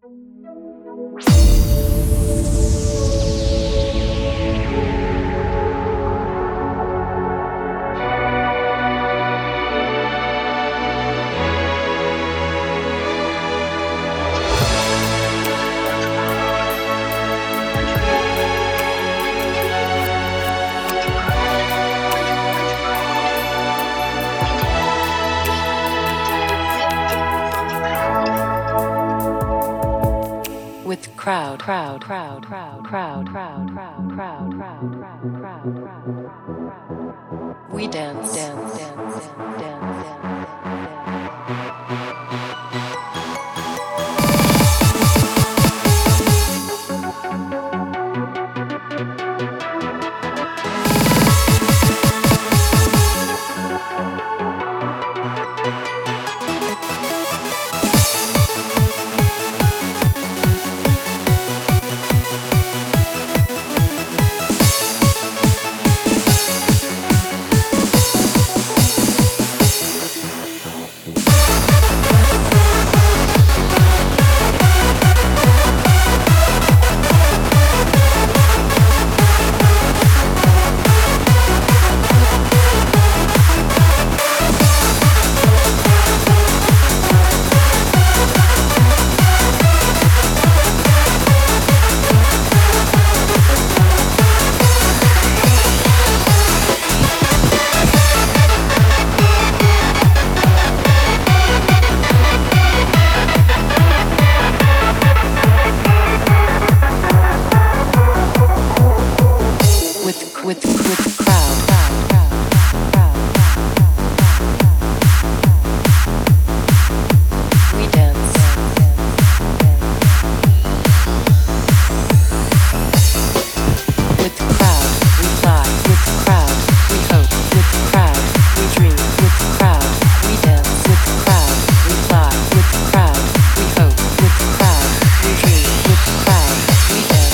With crowd. We dance. With crowd. We dance. With crowd, we fly. With crowd, we hope. With crowd, we dream. With crowd, we dance. With crowd, we fly. With crowd, we hope. With crowd, we dream. With crowd, we dance.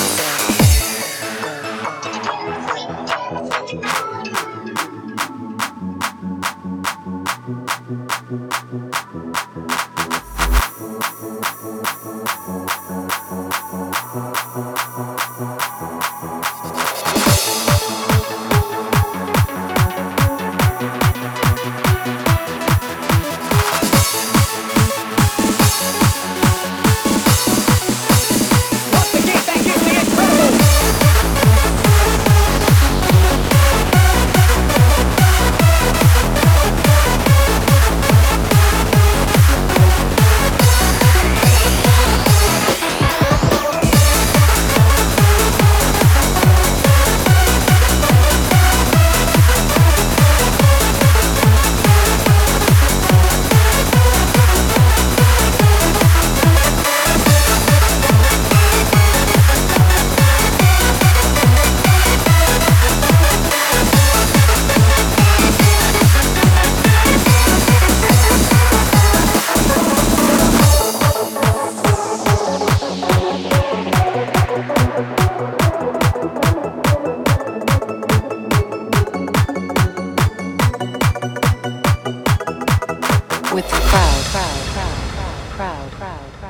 With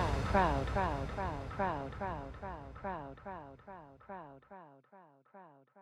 crowd.